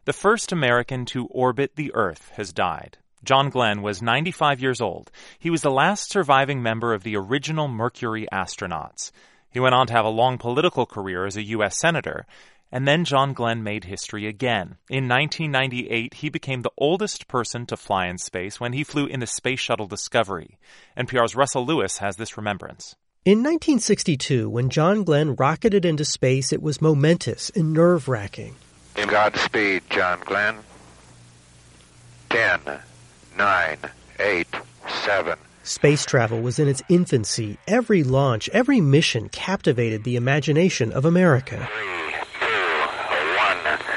The first American to orbit the Earth has died. John Glenn was 95 years old. He was the last surviving member of the original Mercury astronauts. He went on to have a long political career as a U.S. Senator. And then John Glenn made history again. In 1998, he became the oldest person to fly in space when he flew in the Space Shuttle Discovery. NPR's Russell Lewis has this remembrance. In 1962, when John Glenn rocketed into space, it was momentous and nerve-wracking. Godspeed, John Glenn. 10, 9, 8, 7. Space travel was in its infancy. Every launch, every mission captivated the imagination of America. 3, 2, 1,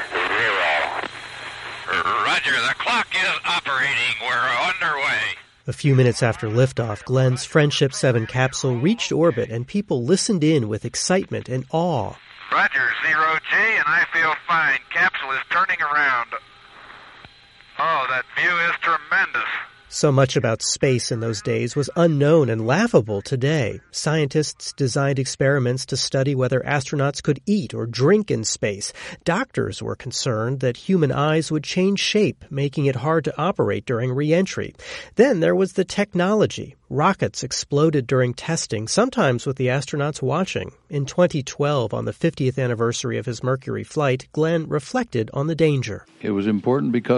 0. Roger, the clock is operating. We're underway. A few minutes after liftoff, Glenn's Friendship 7 capsule reached orbit and people listened in with excitement and awe. Roger, 0G, and I feel fine. Capsule is turning around. Oh, that view is tremendous. So much about space in those days was unknown and laughable today. Scientists designed experiments to study whether astronauts could eat or drink in space. Doctors were concerned that human eyes would change shape, making it hard to operate during re-entry. Then there was the technology. Rockets exploded during testing, sometimes with the astronauts watching. In 2012, on the 50th anniversary of his Mercury flight, Glenn reflected on the danger. It was important because